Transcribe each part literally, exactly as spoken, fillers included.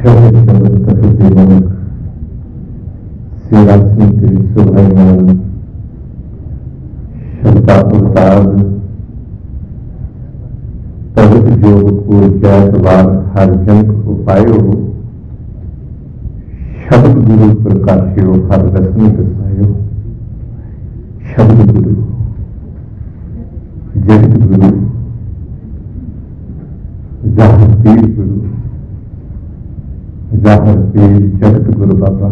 सियासी के सुभाईमान शब्दा उतार तवित जोग को जैतवार हर जनक उपायो शब्द गुरु प्रकाशियो हर रश्मि दसायो। शब्द गुरु जगत गुरु जाहर पीर गुरु जाहर पीर जगत गुरु बाबा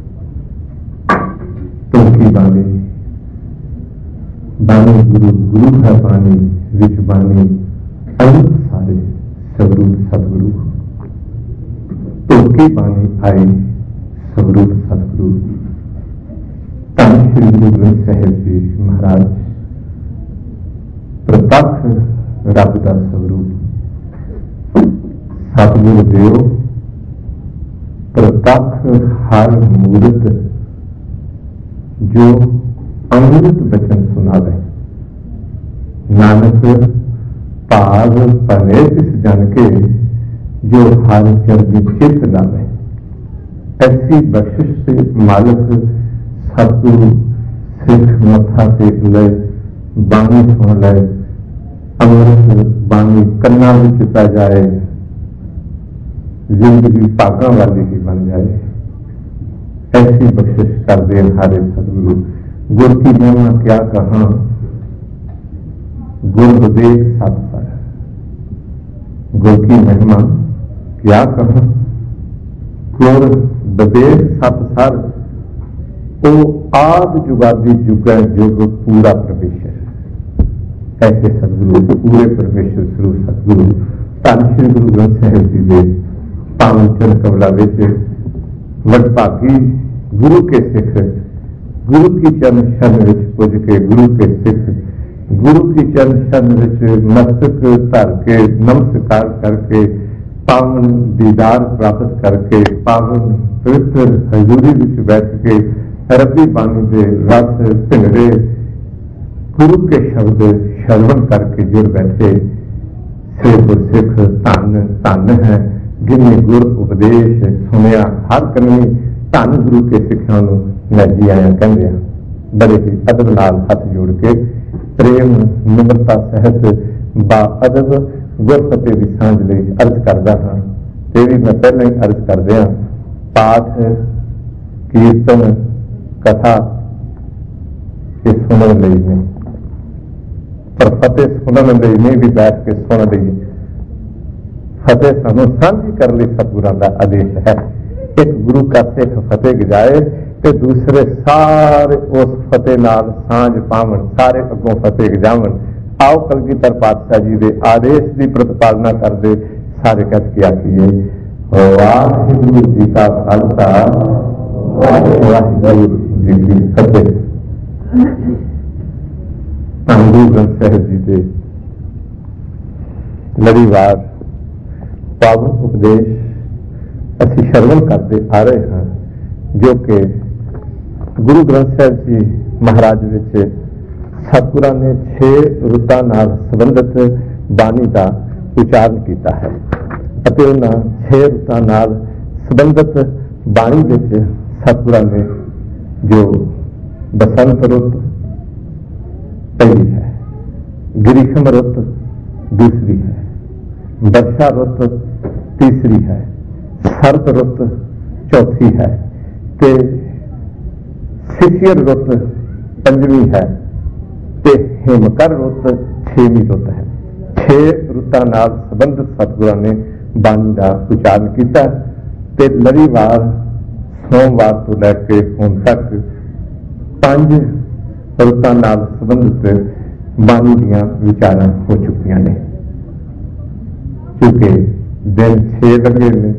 तुमकी बानी बानी गुरु गुरु है बानी विच बानी अनंत सारे स्वरूप सतगुरु तुमकी बानी आए स्वरूप सतगुरु। धन श्री गुरु ग्रंथ साहिब जी महाराज प्रत्यक्ष रब का स्वरूप सतगुरु देव प्रत्यक्ष हर मूर्त जो अमृत वचन सुनावे। नानक भाग भले तिस जन के जो हर चरनी चित लावे। ऐसी बख्शिश से मालिक सतगुरु सिख मथा टेक ले बाणी सुन ले अमृत बाणी कन्ना विच पै जाए जिंदगी भागा वाली ही बन जाए। ऐसी बख्शिश कर दे हमारे सतगुरु। गुर की महिमा क्या कहा गुर विवेक सतसर। गुर की महिमा क्या कहा गुर विवेक सतसर। वो आद जुगादी जुग जुग पूरा परमेश्वर। ऐसे सतगुरु पूरे परमेश्वर स्वरूप सतगुरु धन श्री गुरु ग्रंथ साहिब जी के पावन चरण कमला विच वडभागी गुरु के सिख गुरु की चरण शरण विच पुज के गुरु के सिख गुरु की चरण शरण विच मस्तक धर के नमस्कार करके पावन दीदार प्राप्त करके पावन पवित्र हजूरी विच बैठ के रबी बाणी के रस भिंगड़े गुरु के शब्द श्रवण करके जुड़ बैठे से गुरसिख धन धन है जिन्हें गुर उपदेश सुनिया हर कमी। धन गुरु के सिखां नूं मैं जी आया कहंदे हां। बड़े ही अदब नाल हथ जोड़ के प्रेम निम्रता सहित बा अदब गुरफतेह की सांझ लई अर्ज करदा हां। ते भी मैं पहले ही अर्ज करदे हां पाठ कीर्तन कथा ये सुनने लई ने पर फतेह सुनने लई नहीं भी बैठ के सुन लई फतेह सानू सांझी कर ली सतगुरां दा आदेश है। एक गुरु का सिख फतेह गजाए ते दूसरे सारे उस फतेह नाल सांझ पावन सारे अगों फतेह गजावन। आओ कलगीधर पातशाह जी के आदेश की प्रतिपालना करते सारे कस के आखिए वाहिगुरू जी का खालसा वाहिगुरू जी की फतेह। गुरु ग्रंथ साहिब जी के लड़ीवार पावन उपदेश असी श्रवण करते आ रहे हैं जो कि गुरु ग्रंथ साहिब जी महाराज विच सतगुरां ने छे रुतां नाल संबंधित बाणी का उच्चारण किया है। उन्होंने छे रुतां नाल संबंधित बाणी विच सतगुरां ने जो बसंत रुत पहली है, ग्रीष्म रुत दूसरी है, वर्षा रुत तीसरी है, शरद रुत चौथी है, ते शिशिर रुत पंजवी है, ते हेमकर रुत छेवीं रुत है। छे रुतां नाल संबंधित सतगुरां ने बाणी का उच्चारण किया ते लड़ीवार सोमवार तो लैके हुण तक पांच रुतां नाल संबंधित बाणी दीआं विचारां हो चुकियां ने। क्योंकि दिन छे लगे ने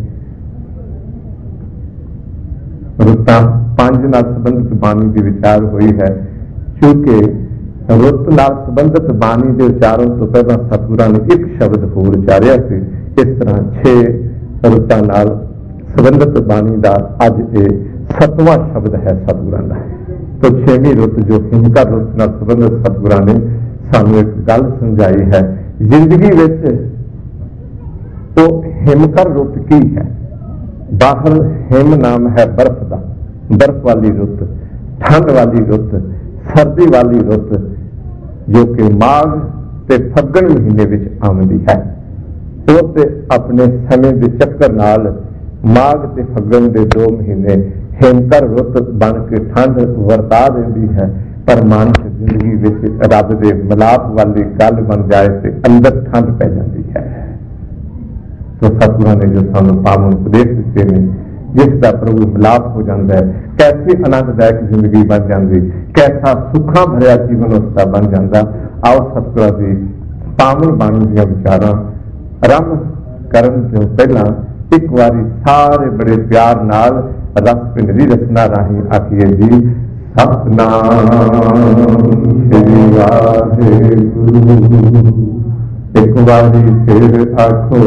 रुतां पांच नाल संबंधित बाणी की विचार हुई है। क्योंकि रुत नाल संबंधित बाणी के उच्चारण तो पहला सतगुरां ने एक शब्द होर उच्चारिया सी। इस तरह छे रुतां नाल संबंधित बाणी का अज ये सतवां शब्द है सतगुरां का। तो छेवीं रुत जो हिमकर रुत नाल संबंधित सतगुरां ने सानू एक गल समझाई है जिंदगी विच तो हिमकर रुत की है। बाहर हिम नाम है बर्फ का, बर्फ वाली रुत, ठंड वाली रुत, सर्दी वाली रुत जो कि माघ ते फग्गण महीने विच आउंदी है। वो ते अपने समय के चक्कर नाल माघ ते फग्गण के दो महीने हिमकर रुत बन के ठंड वरता देती है, पर मानस जिंदगी विच रब दे मिलाप वाली गल बन जाए तो अंदर ठंड पै जाती है। तो सतगुरां ने जो सानू पावन उपदेश दिते ने, जिसका प्रभु मिलाप हो जाता है, कैसी आनंददायक जिंदगी बन जाती, कैसा सुखा भरिया जीवन उसका बन जाता। आओ सतगुरां दी पावन बाणी दीआं विचारां आरंभ करन तो पहला एक बारी सारे बड़े प्यार नाल रस पिंडरी रचना राही आखिए जी, सतनाम श्री वाहिगुरू। एक बारी फिर आखो,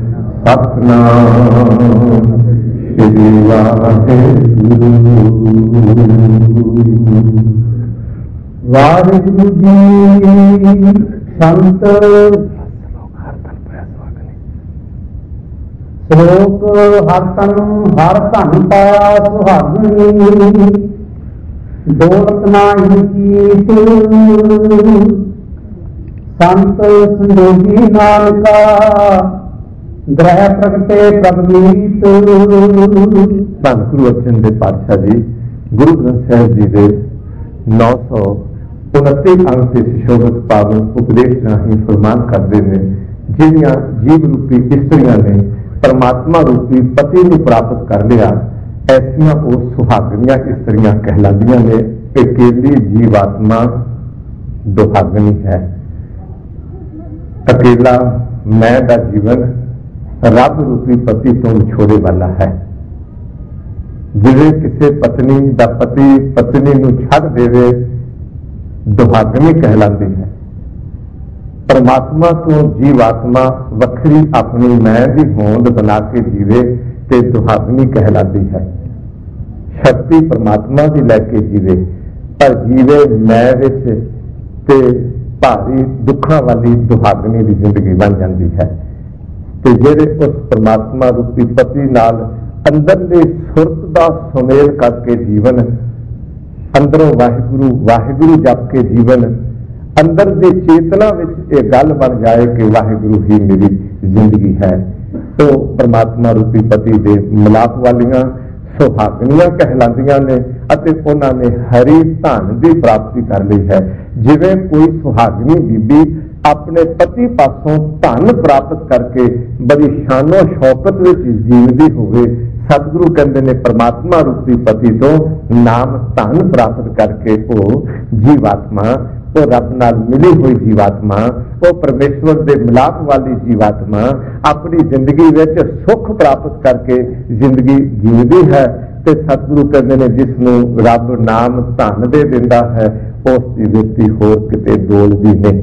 सतनाम श्री वाहिगुरू। वाहिगुरू जी संत श्लोक हर तन हर धन पाया सुहागनी, दौलत नाही चीत संत संजोगी नानका, ग्रह प्रगटे प्रगमीत। धन गुरु अर्जन देव पातशाह जी गुरु ग्रंथ साहिब जी के नौ सौ उनती अंक से सुशोभित पावन उपदेश राही फरमान करते हैं, जिन्हियां जीव रूपी इस्त्रियां ने परमात्मा रूपी पति को प्राप्त कर लिया, ऐसियां वो सुहागनियां इस्त्रियां कहलादियां ने। अकेली जीवात्मा दुहागनी है। अकेला मैं का जीवन रब रूपी पति तो विछोड़े वाला है। जिवे किसी पत्नी का पति पत्नी नूं छड्ड देवे, दुहागनी कहलाती है। परमात्मा तो जीवात्मा वखरी अपनी मैं की होंद बना के जीवे ते दुहागनी कहलाती है। शक्ति परमात्मा की लैके जीवे, पर जीवे मैं विच ते भारी दुखा वाली दुहागनी की जिंदगी बन जाती है। ते जेड़े उस परमात्मा रूपी पति नाल अंदरले सुरत का सुमेल करके जीवन, अंदरों वाहिगुरू वाहिगुरू जप के जीवन, अंदर की चेतना विच ये गल बन जाए कि वाहिगुरू ही मेरी जिंदगी है, तो परमात्मा रूपी पति दे मिलाप वालियां सुहागनियां कहलादियां ने अते उन्होंने हरी धन की प्राप्ति कर ली है। जिवें कोई सुहागनी बीबी अपने पति पासों धन प्राप्त करके बड़ी शानो शौकत विच जीवदी होवे, सतगुरु कहते ने परमात्मा रूपी पति तो नाम धन प्राप्त करके वो जीवात्मा, वो रब नाल मिली हुई जीवात्मा, वो परमेश्वर के मिलाप वाली जीवात्मा अपनी जिंदगी में सुख प्राप्त करके जिंदगी जीवदी है। ते सतगुरु कहते ने जिसनों रब नाम धन दे दिंदा है, उसकी व्यक्ति होर किते डोलदी नहीं।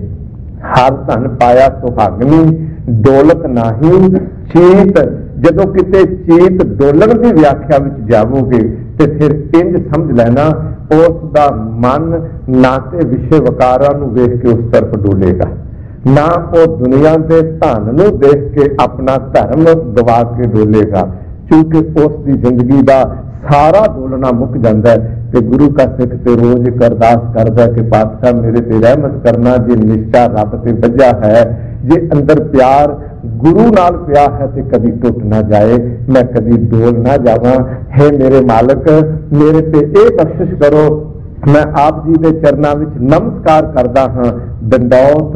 हर धन पाया सुहागनी, दौलत नाही चीत। जदों किते चीत डोलन की व्याख्या विच जावोगे तो फिर इंज समझ लेना उसका मन ना तो विषय वकारां नूं वेख के उस तरफ डोलेगा, ना वो दुनिया के धन नूं देख के अपना धर्म गवा के डोलेगा, क्योंकि उसकी जिंदगी का सारा डोलना मुक जाता है। तो गुरु का सिख तो रोज एक अरदास करता कि पातशाह मेरे ते रहमत करना, जे निश्चा रब ते बजा है, जे अंदर प्यार गुरु नाल पिया है तो कभी टुट ना जाए, मैं कभी डोल ना जावा। हे मेरे मालक मेरे ते ये बख्शिश करो, मैं आप जी के चरणों में नमस्कार करता हाँ। दंडौत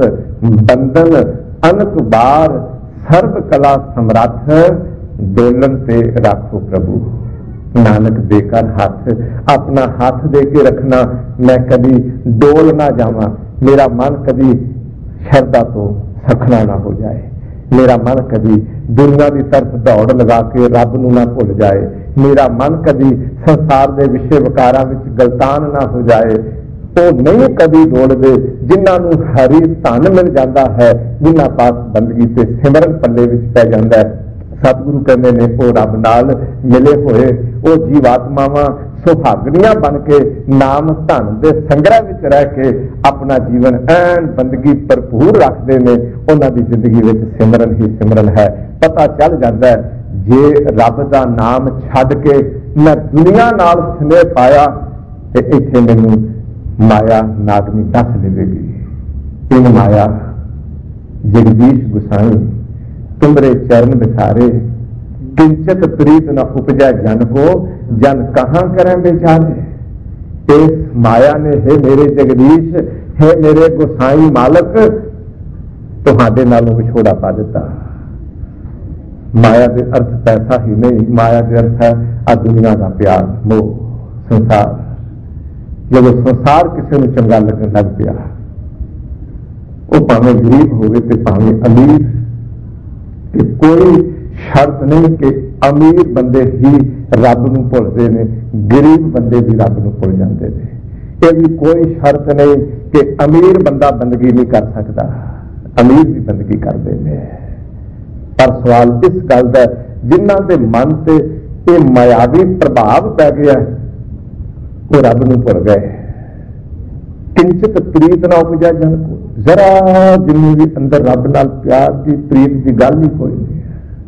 बंधन अनक बार सर्व कला समर्थ, डोलन ते रखो प्रभु। नानक देकर हाथ अपना हाथ दे के रखना, मैं कभी डोल ना जावा, मेरा मन कभी श्रद्धा तो सखना ना हो जाए, मेरा मन कभी दुनिया की तरफ दौड़ लगा के रब नूं ना भुल जाए, मेरा मन कभी संसार के विषय विकारां विच गलतान ना हो जाए। तो नहीं कभी डोलदे जिन्होंने हरी धन मिल जाता है, जिन्हों पास बंदगी से सिमरन पल्ले विच पै जाता है। सतगुरु कहते ने वो रब नाल मिले हुए वो जीवात्मावां सुहागनियां बन के नाम धन के संग्रह विच रह के अपना जीवन ऐन बंदगी भरपूर रखते हैं। उन्हों की जिंदगी में सिमरन ही सिमरन है। पता चल जाता है जे रब का नाम छड्ड के मैं दुनिया नाल स्नेह पाया तो इत्थे मैनू माया नागनी दस देगी। इन माया जगदीश गुसाई तुमरे चरण बिसारे, किंचित प्रीत न उपजा जन को, जन कहाँ करें बेचारे। इस माया ने हे मेरे जगदीश, हे मेरे गुसाई मालक, तुहाडे नालों विछोड़ा पा दिता। माया के अर्थ पैसा ही नहीं, माया के अर्थ है आ दुनिया का प्यार, मोह, संसार। जब संसार किसी को चंगा लगन लग पिया, वो भावे गरीब होवे ते भावे अमीर, कि कोई शर्त नहीं कि अमीर बंदे ही रब नूं भुलदे ने, गरीब बंदे भी रब नूं भुल जाते हैं। ये भी कोई शर्त नहीं कि अमीर बंदा बंदगी नहीं कर सकता, अमीर भी बंदगी करते हैं। पर सवाल इस गल का, जिन्हां दे मन से ये मायावी प्रभाव पै गया, वो रब नूं भुल गए। किंचित प्रीत ना उपजा जन को, जरा जिन्नी भी अंदर रब नाल प्यार की प्रीत की गल ही कोई नहीं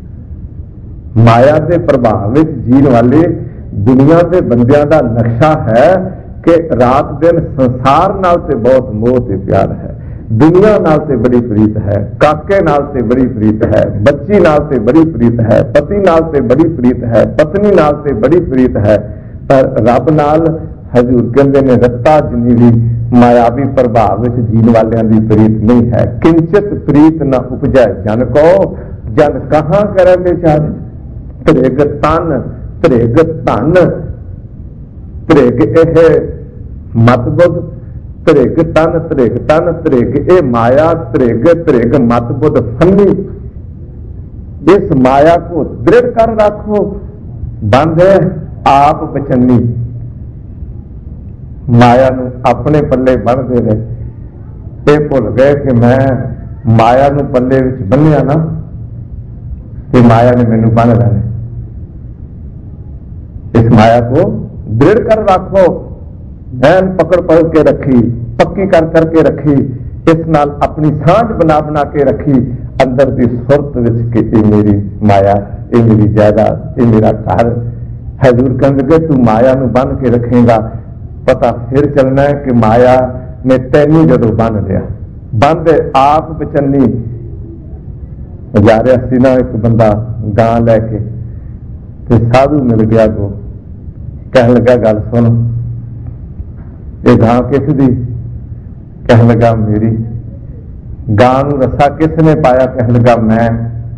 है। माया के प्रभाव में जीण वाले दुनिया के बंदियां का नक्शा है कि रात दिन संसार नाल ते बहुत मोह ते प्यार है, दुनिया नाल ते बड़ी प्रीत है, काके नाल ते बड़ी प्रीत है, बच्ची नाल ते बड़ी प्रीत है, पति नाल ते बड़ी प्रीत है, पत्नी नाल ते बड़ी प्रीत है। पर रब नाल हजूर कहते ने रत्ता जिन्नी भी मायावी प्रभाव में जीण वालियां दी प्रीत नहीं है। किंचित प्रीत न उपजै जन को, जन कहाँ करे बेचारे। त्रिग तन त्रिग धन, त्रिग एह मत बुध, त्रिग तन त्रिग तन, त्रिग ए माया, त्रिग त्रिग मत बुध फन्नी। इस माया को दृढ़ कर रखो, बंद है आप बचन्नी। माया नूं अपने पल्ले बन्नदे रहे, ये भुल गए कि मैं माया नूं पल्ले विच बन्निया ना कि माया ने मैनू बन लेना। इस माया को दृढ़ कर रखो, ऐन पकड़ पकड़ के रखी, पक्की कर करके रखी, इस नाल अपनी सांझ बना बना के रखी अंदर की सुरत विच कि ये मेरी माया, ये मेरी जायदाद, ये मेरा घर। हजूर कहंदे तू माया नूं बन के रखेगा, पता फिर चलना है कि माया ने तैनू जदों बन लिया, बंद आप बचन्नी। जा रहा सी ना एक बंदा गां लैके, ते साधु मिल गया को कह लगा गल सुन, ये गां किस दी? कह लगा मेरी। गां नूं रस्सा किसने पाया? कह लगा मैं।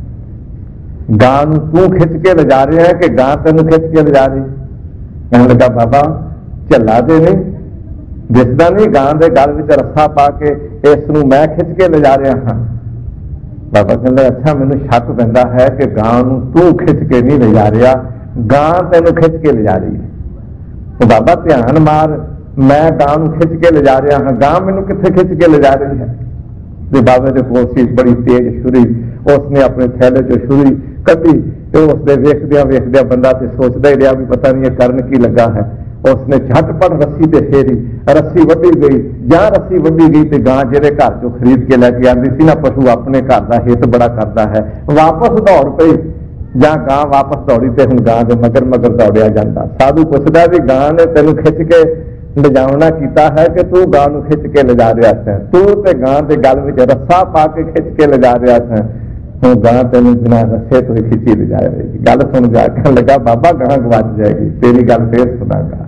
गां नूं तू खिंच के ले जा रहा है कि गां तेनू खिंच के ले जा रही? कह लगा बाबा झल्ला दे नहीं दिसदा नहीं, गां दे गल विच रस्सा पा के इस नूं मैं खिंच के ले जा रहा हाँ। बाबा कहंदे अच्छा मैनू शक पैंदा है कि गां नूं तू खिंच के नहीं ले जा रहा, गां तैनू खिंच के ले जा रही है। तो बाबा ध्यान मार, मैं गां नूं खिंच के ले जा रहा हाँ, गां मैनू कित्थे खिंच के ले जा रही है? ते बाबे दे कोल सी बड़ी तेज छुरी, उसने अपने थैले चो छुरी कड्डी ते उसदे वेखदियां वेखदियां बंदा ते सोचदा ही रहा भी पता नहीं ये करन की लगा है। उसने झटपट रस्सी ते फेरी, रस्सी वड्डी गई, जहां रस्सी वड्डी गई तो गां जेरे घर चो खरीद के लैके आती सी ना, पशु अपने घर का हित बड़ा करता है, वापस दौड़ पई, जहां गां वापस दौड़ी तो हुण गां दे मगर मगर दौड़िया जाता। साधु पुछदा भी गां ने तेनू खिंच के लिजावना कीता है कि तू गां नूं खिंच के ले जा रहा है? तू ते गां दे गल विच रस्सा पा के खिंच के ले जा रहा है, हुण गां तेनू बिना रस्से तो ही खिंची ले जा रही। गल सुन जा कहन लगा बाबा गां गवाच जाएगी, तेरी गल फिर सुनागा।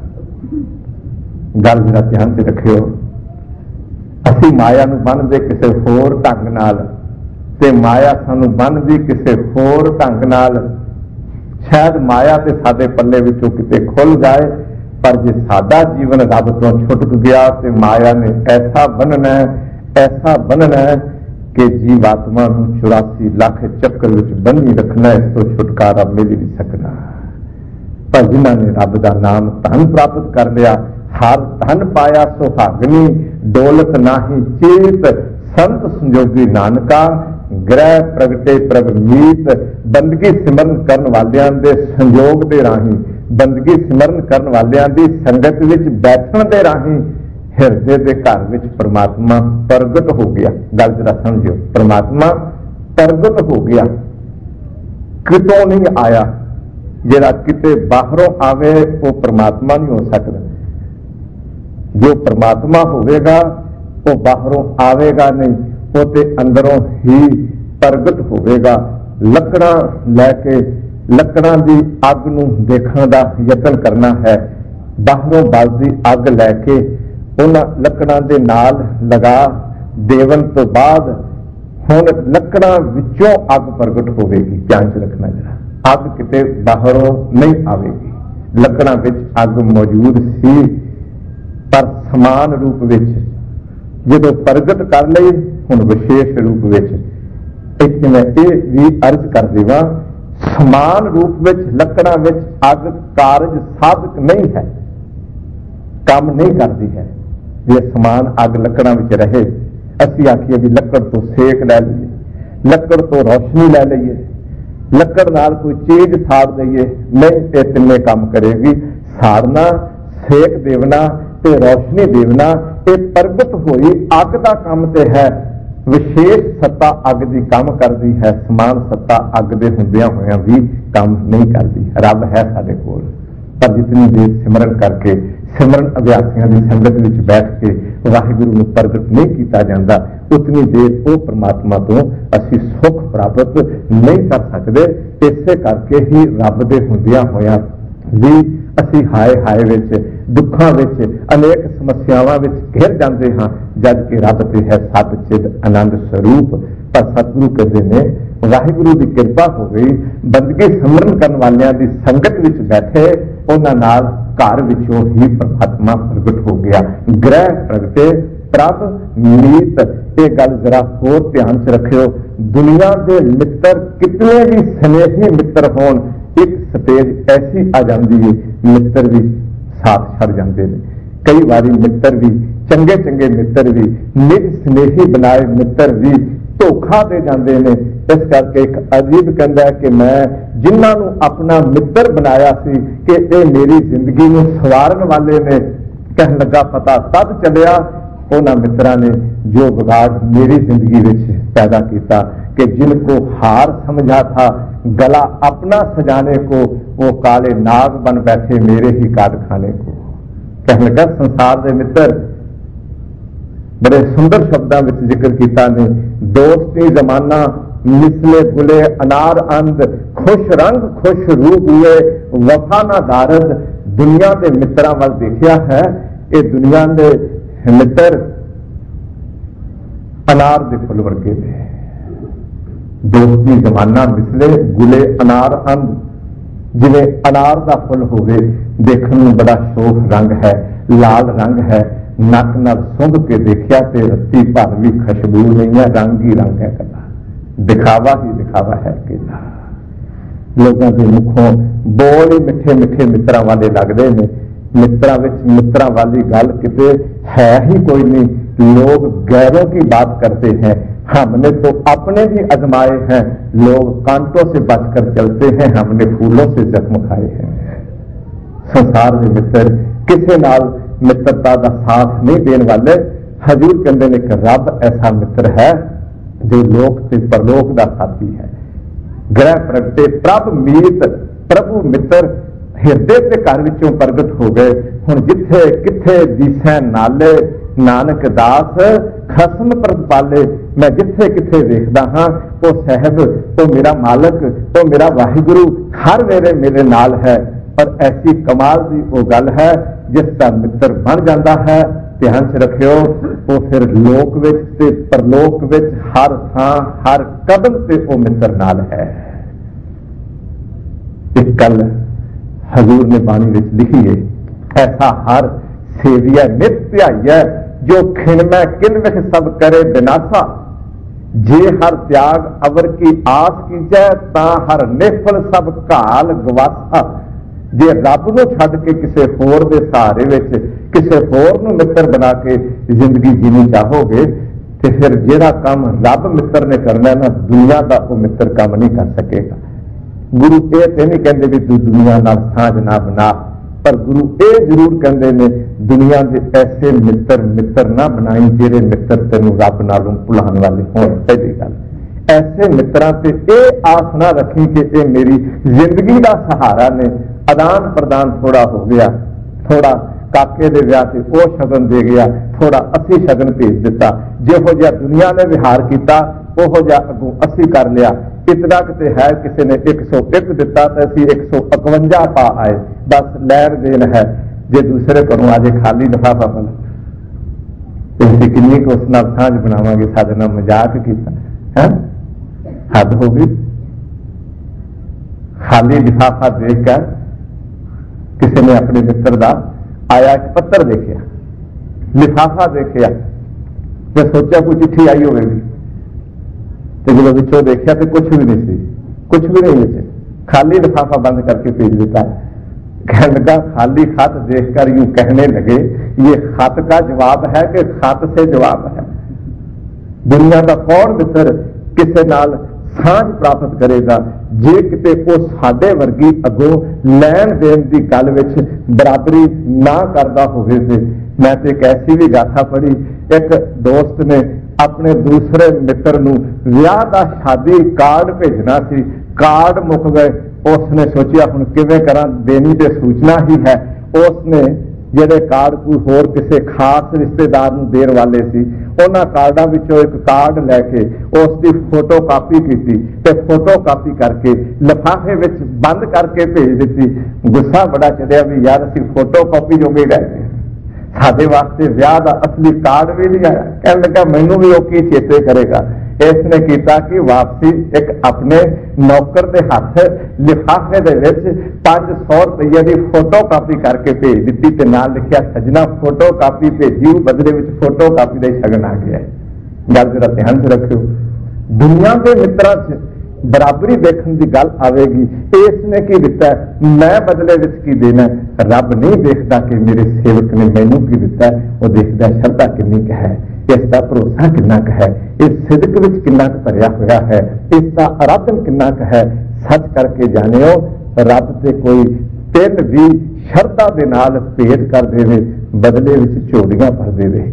गल जरा ध्यान से रखियो, असी माया नूं बन्नदे किसी होर ढंग नाल ते माया सानू बन्नदी किसी होर ढंग नाल। शायद माया ते साडे पल्ले विचों किते खुल जाए, पर जे साडा जीवन रब तो छुटक गया तो माया ने ऐसा बनना है, ऐसा बनना है कि जीवात्मा नूं चौरासी लाख चक्कर विच बन्नी रखना, इस तो छुटकारा मिल ही नहीं सकना। पर जिन्हां ने रब दा नाम धन प्राप्त कर लिया, हर धन पाया सुहागनी, दौलत नाही चेत, संत संजोगी नानका, ग्रह प्रगटे प्रभ मीत। बंदगी सिमरन करन वालियां दे संयोग दे राही, बंदगी सिमरन करन वालियां दी संगत विच बैठण दे राही हिरदे दे घर विच परमात्मा प्रगट हो गया। गल जरा समझियो, परमात्मा प्रगट हो गया। कितों नहीं आया। ਜਿਹੜਾ किते बाहरों आवे वो परमात्मा नहीं हो सकता। जो परमात्मा होवेगा वो बाहरों आवेगा नहीं, वो ते अंदरों ही प्रगट होवेगा। लकड़ा लैके लकड़ा की अग नूं देखण दा यतन करना है। बाहरों बलदी अग लैके उन्हां लकड़ां दे नाल लगा देवन तो बाद हुण लकड़ां विचों अग प्रगट होवेगी। ध्यान च रखना, जरा अग किते बाहरों नहीं आवेगी। लकड़ां विच अग मौजूद सी, पर समान रूप विच जदों प्रगट कर लई हुण विशेष रूप विच। इत्थे मैं ये भी अर्ज कर देवां, समान रूप विच लकड़ां विच अग कारज साधक नहीं है, काम नहीं करती है। जे समान अग लकड़ां विच रहे, असीं आखीए भी लकड़ तो सेक लै लईए, लकड़ तो रोशनी लै लईए, लकड़ नाल कोई चीज साड़ दईए, नहीं ये तिन्ने काम करेगी। साड़ना, सेक देवना ते रोशनी देवना ये प्रगट होई अग का काम ते है। विशेष सत्ता अग की काम करती है, समान सत्ता अग दे हुंदियां होइयां भी काम नहीं करती। रब है साडे कोल, पर जितनी देर सिमरन करके सिमरन अभ्यासियों की संगत में बैठ के वाहिगुरू नूं प्रगट नहीं किया जाता, उतनी देर वो परमात्मा तो असी सुख प्राप्त नहीं कर सकते। इसे करके ही रब दे हुंदियां होइयां भी असी हाय हाय विच दुखां विच अनेक समस्यावां विच घिर जाते हाँ, जद कि रब ते है सत चित आनंद स्वरूप। पर सतगुरु कहते ने वाहिगुरू की कृपा हो गई, बंदगी सिमरन करने वालियां की संगत विच बैठे, उन्हां नाल घर विचों ही परमात्मा प्रगट हो गया। ग्रह प्रगटे प्रभ मीत, ये गल जरा होर ध्यान च रखियो। दुनिया के मित्र कितने भी स्नेही मित्र होण, एक स्टेज ऐसी आ जाती है मित्र भी साथ छड़ जाते हैं। कई बारी मित्र भी चंगे चंगे मित्र भी निज स्नेही बनाए मित्र भी धोखा दे जाते हैं। इस करके एक अजीब कहता है कि मैं जिन्हां नूं अपना मित्र बनाया सी कि ये मेरी जिंदगी नूं सवारन वाले ने, कहन लगा पता तद चलिया उन्हां मित्रां ने जो बिगाड़ मेरी जिंदगी विच पैदा किया कि जिनको हार समझा था गला अपना सजाने को, वो काले नाग बन बैठे मेरे ही काट खाने को। कहने लगा संसार के मित्र बड़े सुंदर शब्दों में जिक्र किया ने, दोस्ती जमाना मिसले गुले अनार अंध, खुश रंग खुश रूप हुए वफा ना दारद। दुनिया के मित्रों वाल देखिया है, ये दुनिया के मित्र अनार के फुल वर्गे ने। दोस्ती जमाना मिसले गुले अनार अंध, जिवें अनार का फुल होवे, देखने में बड़ा शोख रंग है, लाल रंग है, नक नाल सुंघ के देखिया ते रत्ती भर भी खुशबू नहीं है, रंग ही रंग है, कला दिखावा ही दिखावा है। केला लोगों के मुखों बोल ही मिठे मिठे मित्रों वाले लगते हैं, मित्रों विच मित्रों वाली गल किते है ही कोई नहीं। लोग गैरों की बात करते हैं, हमने तो अपने भी आजमाए हैं। लोग कांटों से बचकर चलते हैं, हमने फूलों से जख्म खाए हैं। संसार में मित्र किसी नाल मित्रता का साथ नहीं देने वाले। हजूर कहते हैं कि रब ऐसा मित्र है जो लोक से परलोक का साथी है। ग्रह प्रगटे प्रभ मीत, प्रभु मित्र हिरदे के घर विचों प्रगट हो गए। हुण जिथे किथे दिसै नाले, नानक दास खसम प्रतिपाले। मैं जिथे किथे देखता हाँ वो साहब, वो मेरा मालक, वो मेरा वाहिगुरु हर वेले मेरे नाल है। और ऐसी कमाल की वो गल है जिसका मित्र बन जाता है। ध्यान से रखियो, वो फिर लोक विच ते परलोक विच हर थां हर कदम से वो मित्र नाल है। एक गल हजूर ने बाणी विच लिखी है, ऐसा हर सेविया नित ध्याइया, जो खिनमै किन विच सब करे विनाशा। जे हर त्याग अवर की आस कीजै, ता हर निफल सब घाल गवासा। जे रब नूं छड्ड के किसी होर दे सहारे विच किसी होर नूं मित्र बना के जिंदगी जीनी चाहोगे, तो फिर जिहड़ा काम रब मित्र ने करना ना, दुनिया का वो मित्र काम नहीं कर सकेगा। गुरु ये तो नहीं कहते भी तू दुनिया नाल साझ ना बना, पर गुरु ये जरूर कहते ने दुनिया के ऐसे मित्र मित्र ना बनाई जिहड़े मित्र तेनों रब नालों भुलाने वाले होण। पहली गल ऐसे मित्रां ते ये आस ना रखी कि ये मेरी जिंदगी का सहारा ने। आदान प्रदान थोड़ा हो गया, थोड़ा काके दे विआह ते वो शगन दे गया, थोड़ा असी शगन भेज दिता। जिहो जिहा दुनिया ने विहार किया उहो जिहा अगों असी कर लिया। इतना किते है किसी ने एक सौ एक दिता तो असी एक सौ इकवंजा पा आए, बस लैन देन है। जे दूसरे घरों आजे खाली लिफाफा मिला तो किन्नी को उस नाल सांझ बनावांगे, साडे नाल मजाक कीता है, हद हो गई। खाली लिफाफा देखकर किसी ने अपने मित्र का आया एक पत्र देखिया, लिफाफा देखिया तो सोचा कोई चिट्ठी आई होगी, तो जब पिछों देखा तो कुछ भी नहीं सी, कुछ भी नहीं नीचे, खाली लिफाफा बंद करके भेज देता। कहने लगा, खाली खत देखकर यूं कहने लगे ये खत का जवाब है कि खत से जवाब है। दुनिया का कौन मित्र किसी नाल सांझ प्राप्त करेगा जे किते वो साडे वर्गी अगों लैन देन की गल विच बराबरी ना करता होवे। मैं तो एक ऐसी भी गाथा पढ़ी, एक दोस्त ने अपने दूसरे मित्र नूं विआह दा शादी कार्ड भेजना सी, कार्ड मुक गए। उसने सोचा हुण किवें करां, देनी तो सूचना ही है। उसने ਜਿਹੜੇ कार्ड कोई होर किसी खास रिश्तेदार नूं देण वाले सी, उन्हां कार्डां विचों एक कार्ड लैके उसकी फोटो कापी की ते फोटो कापी करके लिफाफे विच बंद करके भेज दी। गुस्सा बड़ा चढ़िया भी यार असीं फोटो कॉपी जोगे रह गए, साडे वास्ते विआह दा असली कार्ड भी नहीं आया। कहण लगा मैनूं भी ओह की चेते करेगा। इसने किया कि वापसी एक अपने नौकर के हाथ लिफाफे दे विच पांच सौ रुपये की फोटो कापी करके भेज दी ते नाल लिखिया सजना फोटो कापी भेजी, बदले विच फोटो कापी का शगन आ गया। गल जरा ध्यान से रखियो, दुनिया के मित्रों च बराबरी देखने की गल आएगी। इसने की दिता, मैं बदले विच की देना। रब नहीं देखता कि मेरे सेवक ने मैनू की दिता, वो देखता श्रद्धा किन्नी क है, इसका भरोसा किन्ना क है, इस सिदक विच किन्ना क भरिया हुआ है, इसका आराधन किन्ना क है। सच करके जानियो, रब से कोई तिल भी श्रद्धा दे नाल भेंट कर देवे, बदले विच झोलियां भर देवे।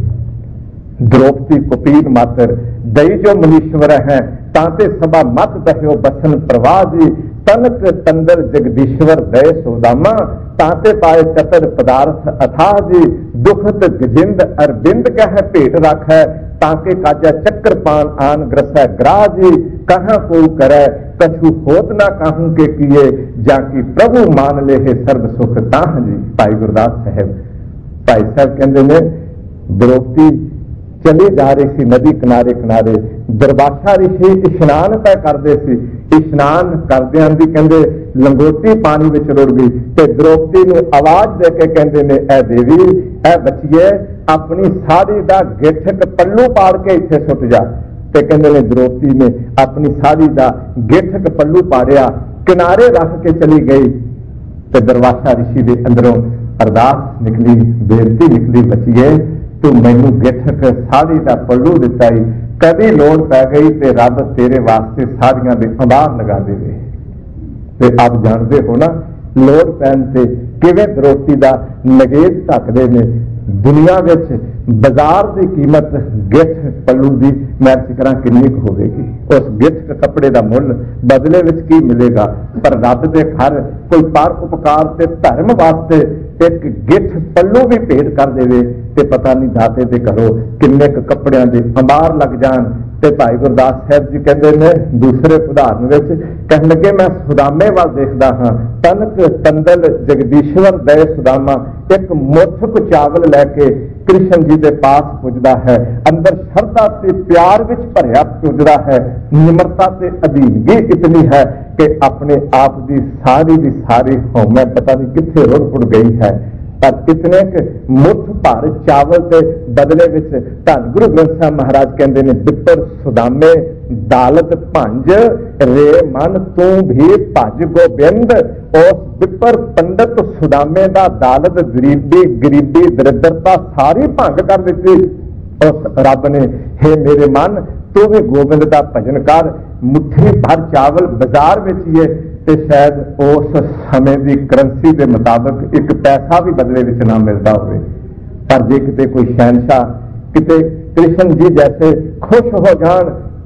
द्रौपदी कुपीन मातर दई जो मनीश्वर है, तांते सभा मत दह्यो बसन प्रवाह जी। तनक तंदर जगदीश्वर दय सुदामा, तांते पाए चतर पदार्थ अथाह जी। दुखत गजिंद अरबिंद कह भेट रख है, ताके काजा चक्र पान आन ग्रसै ग्राह जी। कहाँ को करे कछु होत ना कहूं के किए, जाकी प्रभु मान ले है सर्व सुख ताह जी। भाई गुरदास साहब भाई साहब कहते ने द्रौपदी चली जा रही सी नदी किनारे किनारे, दुर्वासा ऋषि इशनान तय करते सी। इशनान करदियां दी कहंदे लंगोटी पानी विच रुड़ गई ते द्रौपदी नूं आवाज दे के कहंदे ने ऐ देवी ऐ बच्चीए अपनी साड़ी दा गिठक पल्लू पाड़ के इत्थे सुट जा। ते कहंदे ने द्रौपदी ने अपनी साड़ी दा गिठक पल्लू पाड़िया, किनारे रख के चली गई। ते दुर्वासा ऋषि दे अंदरों अरदास निकली, बेनती निकली, बच्चीए तू मैनू गिठक साड़ी का पल्लू दिता ही, कभी लोड़ पै गई तो रब तेरे वास्ते साड़ियां दे अंबार लगा देवे। ते आप जानते हो ना लोड़ पैन से किवें द्रौपदी का नगेज ढकदे ने। दुनिया विच बाजार की कीमत गिठ पल्लू की मैं करा किन्नी क होगी, उस गिठ कपड़े का मुल बदले विच की मिलेगा। पर रब दे घर कोई पर उपकार से धर्म वास्ते एक गिठ पल्लू भी भेंट कर देवे ते पता नहीं दाते दे घरों किन्ने क कपड़ियां दे अंबार लग जान। ते भाई गुरदास साहब जी कहते हैं दूसरे उदाहरण विच कह लगे मैं सुदामे वाल देखदा हां, तनक तंदल जगदीश्वर दय सुदामा एक मुठक चावल लैके कृष्ण जी के पास पुजदा है, अंदर श्रद्धा से प्यार विच भरिया पुजदा है। निमरता से अधीनगी इतनी है कि अपने आप की सारी की सारी हौमै पता नहीं कितने रुड़ पुड़ गई है। पर इतने मुठ भर चावल के बदले विच धन गुरु ग्रंथ साहब महाराज कहते हैं बिपर सुदामे दालत भंज रे मन तू भी भज गोबिंद। उस बिपर पंडित सुदामे का दालत गरीबी गरीबी दरिद्रता सारी भंग कर दी। उस रब ने हे मेरे मन तू भी गोबिंद का भजन कर, मुट्ठी भर चावल बाजार बेचिए ते शायद उस समय की करंसी के मुताबिक एक पैसा भी बदले विच ना मिलता हो। पर जे किते कोई शहनशाह किते कृष्ण जी जैसे खुश हो जान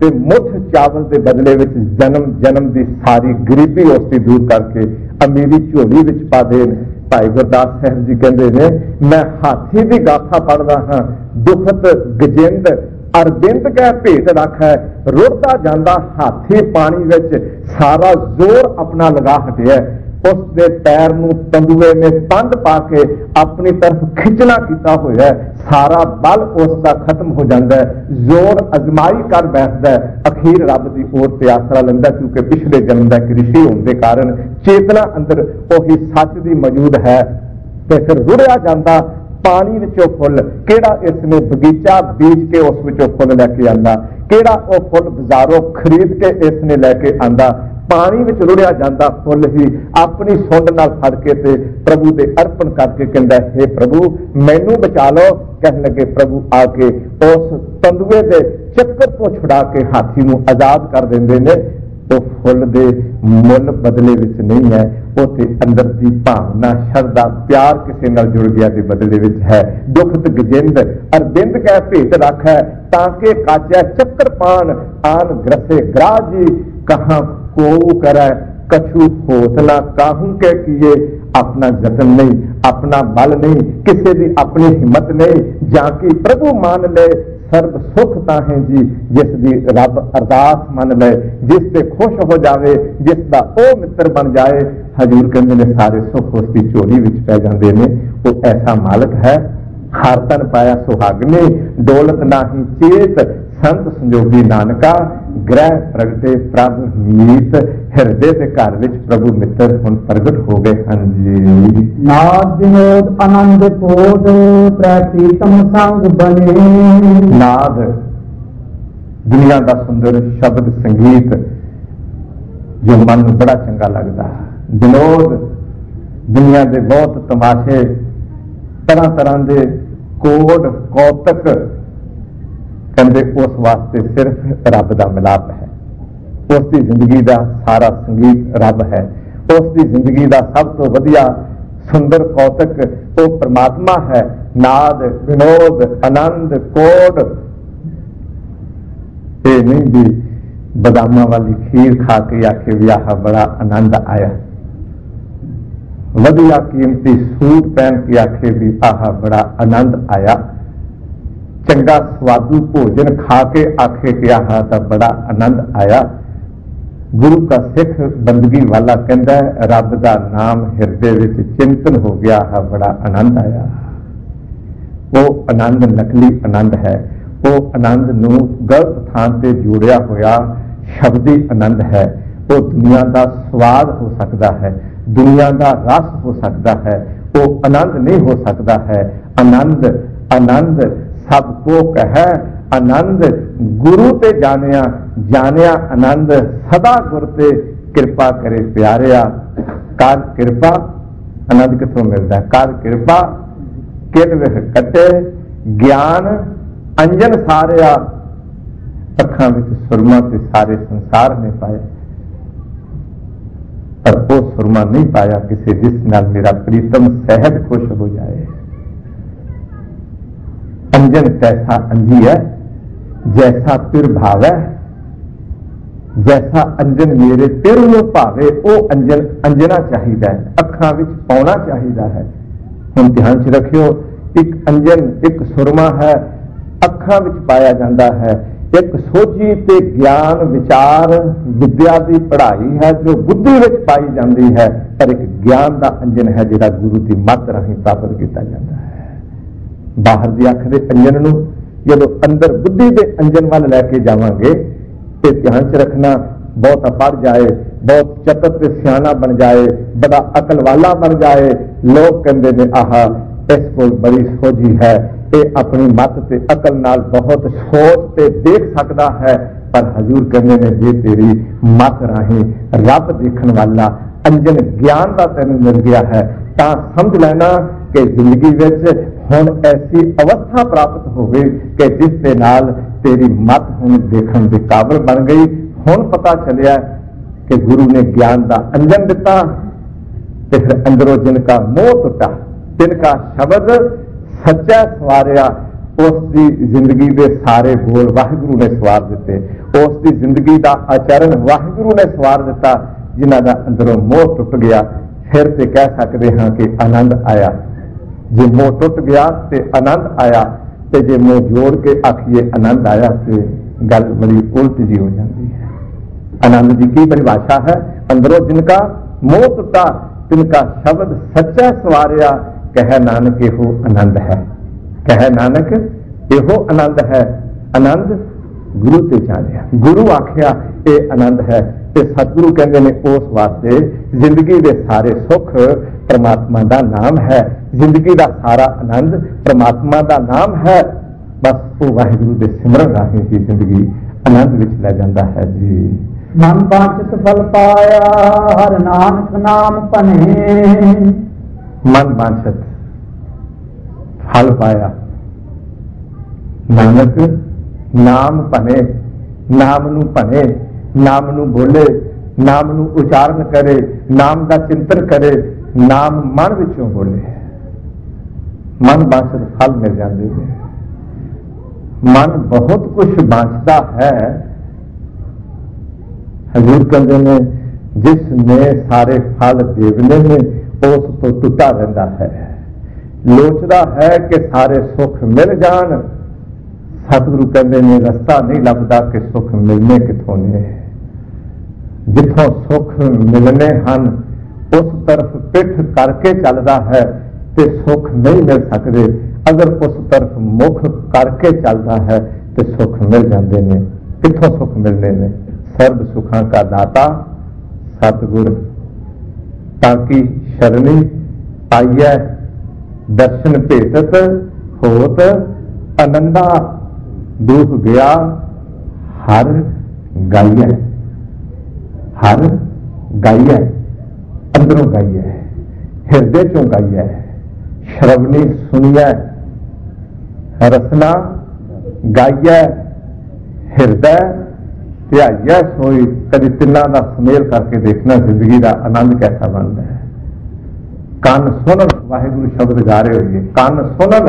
ਤੇ ਮੁੱਠ ਚਾਵਲ ਦੇ ਬਦਲੇ ਵਿੱਚ ਜਨਮ ਜਨਮ ਦੀ ਸਾਰੀ ਗਰੀਬੀ ਉਸ ਦੀ ਦੂਰ ਕਰਕੇ ਅਮੀਰੀ ਝੋਲੀ ਵਿੱਚ ਪਾ ਦੇਣ। ਭਾਈ ਗੁਰਦਾਸ ਸਾਹਿਬ ਜੀ ਕਹਿੰਦੇ ਨੇ, ਮੈਂ ਹਾਥੀ ਦੀ ਗਾਥਾ ਪੜ੍ਹਦਾ ਹਾਂ, ਦੁਖਤ ਗਜਿੰਦ ਅਰਬਿੰਦ ਕਹਿ ਭੇਟ ਰੱਖੈ, ਰੁੜਦਾ ਜਾਂਦਾ ਹਾਥੀ ਪਾਣੀ ਵਿੱਚ, ਸਾਰਾ ਜ਼ੋਰ ਆਪਣਾ ਲਗਾ ਹਟਿਆ। ਉਸ ਦੇ ਪੈਰ ਨੂੰ ਤੰਦੂਏ ਨੇ ਪੰਧ ਪਾ ਕੇ ਆਪਣੀ ਤਰਫ ਖਿੱਚਣਾ ਕੀਤਾ ਹੋਇਆ, ਸਾਰਾ ਬਲ ਉਸ ਦਾ ਖਤਮ ਹੋ ਜਾਂਦਾ ਹੈ, ਜ਼ੋਰ ਅਜ਼ਮਾਈ ਕਰ ਬੈਠਦਾ ਹੈ, ਅਖੀਰ ਰੱਬ ਦੀ ओर ਤੇ ਆਸਰਾ ਲੈਂਦਾ, ਕਿਉਂਕਿ ਪਿਛਲੇ ਜਨਮ ਦਾ ਇੱਕ ਰਿਸ਼ੀ ਹੋਣ ਦੇ ਕਾਰਨ ਚੇਤਨਾ ਅੰਦਰ ਉਹੀ ਸੱਚ ਦੀ ਮੌਜੂਦ ਹੈ। ਤੇ ਫਿਰ ਰੁੜਿਆ ਜਾਂਦਾ ਪਾਣੀ ਵਿੱਚੋਂ ਫੁੱਲ, ਕਿਹੜਾ ਇਸ ਨੇ ਬਗੀਚਾ ਬੀਜ ਕੇ ਉਸ ਵਿੱਚੋਂ ਫੁੱਲ ਲੈ ਕੇ ਆਂਦਾ, ਕਿਹੜਾ ਉਹ ਫੁੱਲ ਬਾਜ਼ਾਰੋਂ ਖਰੀਦ ਕੇ ਇਸ ਨੇ ਲੈ ਕੇ ਆਂਦਾ। ਪਾਣੀ ਵਿੱਚ ਰੁੜਿਆ ਜਾਂਦਾ ਫੁੱਲ ਹੀ ਆਪਣੀ ਸੁੰਡ ਨਾਲ ਫੜ ਕੇ ਤੇ ਪ੍ਰਭੂ ਦੇ ਅਰਪਣ ਕਰਕੇ ਕਹਿੰਦਾ, हे ਪ੍ਰਭੂ ਮੈਨੂੰ ਬਚਾ ਲਓ। ਕਹਿਣ ਲੱਗੇ ਪ੍ਰਭੂ ਆ ਕੇ ਉਸ ਤੰਦੂਏ ਦੇ ਚੱਕਰ ਤੋਂ ਛੁਡਾ ਕੇ ਹਾਥੀ ਨੂੰ ਆਜ਼ਾਦ ਕਰ ਦਿੰਦੇ ਨੇ। ਉਹ ਫੁੱਲ ਦੇ ਮੁੱਲ ਬਦਲੇ ਵਿੱਚ ਨਹੀਂ ਹੈ, ਉੱਥੇ ਅੰਦਰ ਦੀ ਭਾਵਨਾ, ਸ਼ਰਧਾ, ਪਿਆਰ ਕਿਸੇ ਨਾਲ ਜੁੜ ਗਿਆ ਦੇ ਬਦਲੇ ਵਿੱਚ ਹੈ। ਦੁਖਤ ਗਜਿੰਦ ਅਰਬਿੰਦ ਕਹਿ ਭੇਟ ਰੱਖੈ, ਤਾਂ ਕਿ ਕਾਜੈ ਚੱਕਰ ਪਾਣ, ਆਨ ਗ੍ਰਸੇ ਗ੍ਰਾਹ ਜੀ ਕਹਾਂ को करे कछु होतला काहू के किए। अपना जतन नहीं, अपना बल नहीं, किसी की अपनी हिम्मत नहीं, जाकी प्रभु मान ले सर्व सुख ताहे जी। जिस दी रब अरदास मन ले, जिस से खुश हो जावे, जिसका ओ मित्र बन जाए, हजूर कहते ने सारे सुख उसकी झोली विच पै जांदे ने। वो ऐसा मालिक है, हर तन पाया सुहागने, दौलत नाही चेत, संत संजोगी नानका, ग्रह प्रगटे प्रभ मीत। हिरदे के घर विच प्रभु मित्र हुण प्रगट हो गए हैं जी। नाद विनोद आनंद कोड प्रीतम संग बने। नाद दुनिया का सुंदर शब्द संगीत जो मन को बड़ा चंगा लगता है। विनोद दुनिया के बहुत तमाशे, तरह तरह के कोड कौतक, कहते उस वास्ते सिर्फ रब का मिलाप है। उसकी जिंदगी का सारा संगीत रब है। उसकी जिंदगी का सब तो वधिया सुंदर कौतक वो परमात्मा है। नाद विनोद आनंद कोड, ये नहीं भी बदामा वाली खीर खा के आखे भी आह बड़ा आनंद आया, वधिया कीमती सूट पहन के आखे भी आह बड़ा आनंद आया, चंगा स्वादु भोजन खा के आखे कि आह तो बड़ा आनंद आया। गुरु का सिख बंदगी वाला कहता है रब का नाम हिरदे विच चिंतन हो गया, आह बड़ा आनंद आया। वो आनंद नकली आनंद है, वो आनंद नूं गलत थान से जोड़िया होया शब्दी आनंद है। वो दुनिया का स्वाद हो सकता है, दुनिया का रस हो सकता है, वो आनंद नहीं हो सकता है। आनंद आनंद सबको कह आनंद, गुरु ते जानिया जानिया आनंद, सदा गुर ते कृपा करे प्यारिया। कर कृपा आनंद कितों मिलता है? कर कृपा किल विख कटे, ज्ञान अंजन सारिया, अखां विच सुरमा ते सारे संसार ने पाया, पर वो सुरमा नहीं पाया किसी जिस नाल मेरा प्रीतम सहज खुश हो जाए। अंजन तैसा अंजी है जैसा तिर भावे, जैसा अंजन मेरे तिर नूं भावे, वो अंजन अंजना चाहिए, अखां विच पाउणा चाहिए है। हुण ध्यान च रखियो, एक अंजन एक सुरमा है, अखां विच पाया जाता है। एक सोची ते ज्ञान विचार विद्या की पढ़ाई है जो बुद्धि विच पाई जाती है, पर एक ज्ञान का अंजन है जिहड़ा गुरु की मत राही प्राप्त किया जाता है। बाहर की अख के अंजन नूं जदों अंदर बुद्धि के अंजन वाल लैके जावांगे तो ध्यान च रखना, बहुत पढ़ जाए, बहुत चतुर ते सियाना बन जाए, बड़ा अकल वाला बन जाए, लोग कहते हैं आह इस को बड़ी सोझी है, ये अपनी मत ते अकल नाल बहुत सोच ते देख सकता है। पर हजूर कहते हैं जे तेरी मत राही रब देखने वाला अंजन ज्ञान का तेन मिल गया है, तो समझ लेना कि जिंदगी विच हुण ऐसी अवस्था प्राप्त हो गई कि जिस दे नाल तेरी मत हुण देखने के काबिल बन गई। हुण पता चलिया कि गुरु ने ज्ञान का अंजन दिता, तो फिर अंदरों जिनका मोह टुटा, जिनका शब्द सच्चा सवारिया, उस दी जिंदगी के सारे बोल वाहिगुरु ने सवार दिते, उस दी जिंदगी का आचरण वाहिगुरु ने सवार दिता, जिन्हां दा अंदरों मोह टुट गया। फिर तो कह सकते हाँ कि आनंद आया। जे मोह टुट गया तो आनंद आया, तो जे मोह जोड़ के आखिए आनंद आया तो गल बड़ी उल्ट जी हो जाती है। आनंद की की परिभाषा है? अंदरों जिनका मोह टुटा तिनका शब्द सच्चा सवारिया, कह नानक एहो आनंद है। कह नानक एहो आनंद है। आनंद गुरु ते जानिया, गुरु आख्या ये आनंद है। ते सतगुरु कहते हैं उस वास्ते जिंदगी के सारे सुख परमात्मा का नाम है, जिंदगी का सारा आनंद परमात्मा का नाम है। बस वो वाहिगुरु के सिमरन राही ही जिंदगी आनंद विच लै जाता है जी। मन वांछित फल पाया हर नानक नाम पने। मन वांछित फल पाया, नानक नाम पने, नाम नू पने, नाम नू बोले, नाम नू उचारण करे, नाम का चिंतन करे, नाम मन विचों बोले, मन वांछित फल मिल जाते हैं। मन बहुत कुछ वांछता है। हजूर कहते हैं जिसने सारे फल देवने में उस तो टुटा रहता है, लोचदा है कि सारे सुख मिल जान। सतगुरु कहते हैं रस्ता नहीं लगता कि सुख मिलने किथों ने। जिथों सुख मिलने हैं उस तरफ पिठ करके चलता है तो सुख नहीं मिल सकते। अगर उस तरफ मुख करके चलता है तो सुख मिल जाते हैं। किथों सुख मिलने ने? सर्व सुखा का दाता सतगुर, ताकि शरणी पाइय दर्शन भेटत होत आनंदा। दुख गया हर गाइय, हर गाइय, अंदरों गाइय, हृदय चों गाइय, श्रवणी सुनिय, रसना गाइय, हृदय ध्याइय सोई। कभी तिना का सुमेल करके देखना जिंदगी का आनंद कैसा बनता है। कान सुनन वाहिगुरु शब्द गा रहे होइए, कान सुनन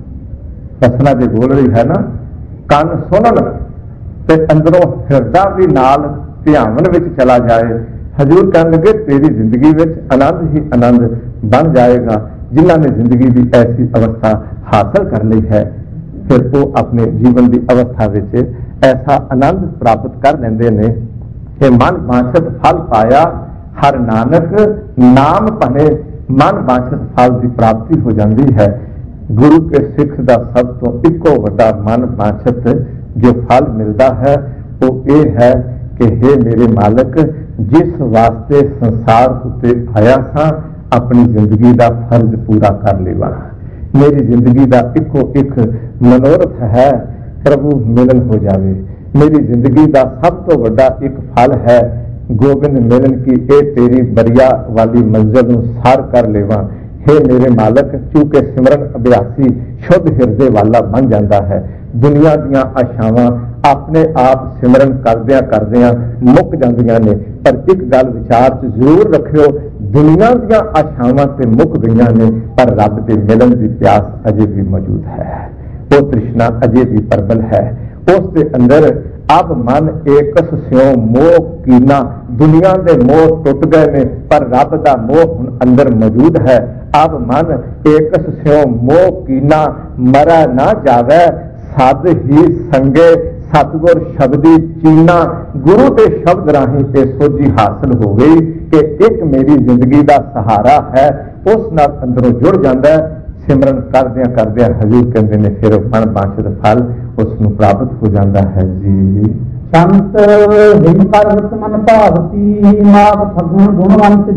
रसना जो बोल रही है ना, कान सुनन ते अंदरों हृदय भी नाल ध्यान विच चला जाए। हजूर कहने लगे तेरी जिंदगी विच आनंद ही आनंद बन जाएगा। जिन्हों ने जिंदगी की ऐसी अवस्था हासिल कर ली है, फिर वो अपने जीवन की अवस्था विच ऐसा आनंद प्राप्त कर लेंदे ने कि मन वांछित फल पाया हर नानक नाम पने। मन वांछित फल की प्राप्ति हो जाती है। गुरु के सिख का सब तो इको वड्डा मन वांछित जो फल मिलता है वो ये है कि हे मेरे मालक, जिस वास्ते संसार उत्ते आया सा अपनी जिंदगी का फर्ज पूरा कर लेवा। मेरी जिंदगी का इको एक मनोरथ है प्रभु मिलन हो जाए। मेरी जिंदगी का सब तो बड़ा एक फल है गोबिंद मिलन की ए तेरी बरिया वाली मंजिल नूं सार कर लेवा। हे मेरे मालक, चूंकि सिमरन अभ्यासी शुद्ध हृदय वाला बन जाता है, दुनिया दियां आशावां अपने आप सिमरन करदियां करदियां मुक जांदियां ने। पर एक गल विचार च जरूर रखियो, दुनिया दियां आशावां ते मुक गईयां ने, पर रब दे मिलन की प्यास अजे भी मौजूद है। वो तृष्णा अजे भी प्रबल है। उसके अंदर अब मन एकस स्यों मोह कीना, दुनिया के मोह टुट गए ने, पर रब का मोह हुण अंदर मौजूद है। अब मन एकस स्यों मोह कीना, मरा ना जावे सद ही संगे, सतगुर शब्दी चीना। गुरु के शब्द राही ते सोझी हासिल हो गई कि एक मेरी जिंदगी का सहारा है, उस नाल अंदरों जुड़ जाता है। सिमरन करदियां करदियां हजूर कहते हैं फिर मन वांछित फल उसनूं प्राप्त हो जाता है जी। संत हिमकर मन भावती माग फगुण गुणवंत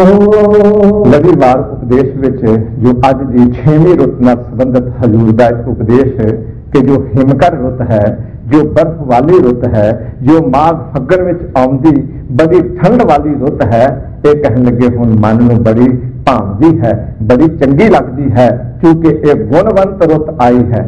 जीओ। लड़ीवार उपदेश विच जो अज की छेवीं रुत नाल संबंधित हजूर का उपदेश कि जो हिमकर रुत है, जो बर्फ वाली रुत है, जो माघ फगन विच आउंदी बड़ी ठंड वाली रुत है, ये कहन लगे हुण मन नूं बड़ी भावदी है, बड़ी चंगी लगती है, क्योंकि ये गुणवंत रुत आई है।